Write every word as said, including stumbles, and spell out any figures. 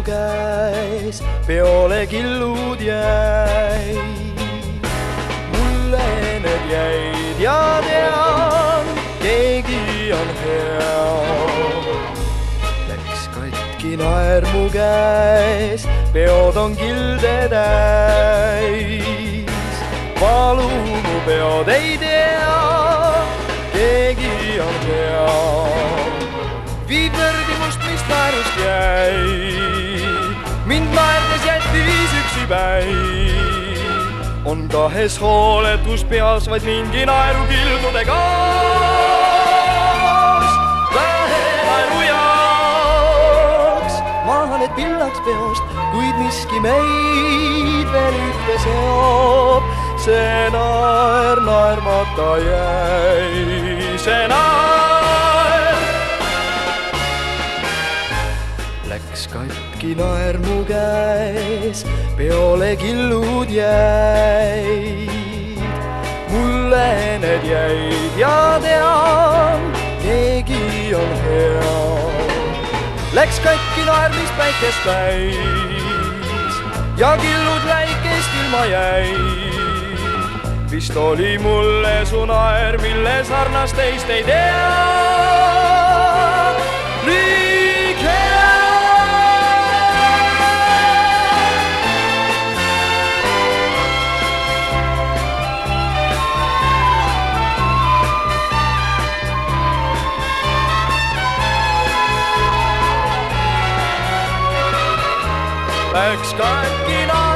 käes, peole killud jäid. Mulle need jäid ja tean, keegi on hea. Läks katki naer mu käes, peod on kilde täis. Valu mu peod ei tea, keegi on hea. Viib nördimust, mis naerust jäi, mind naerdes jättis üksi päi. On kahes hooletus peas vaid mingi naeru kildude kaas. Vähe naeru jaoks, maaned pillaks peost, kuid miski meid veel ühte seob. See naer naermata jäi, see naer. Läks katki naer mu käes, peole killud jäid. Mulle need jäid ja tean, keegi on hea. Läks katki naer, mis päikest päis ja killud väikest ilma jäid. Vist oli mulle su naer, mille sarnast teist ei tea. Liik hea. Läks katki naer.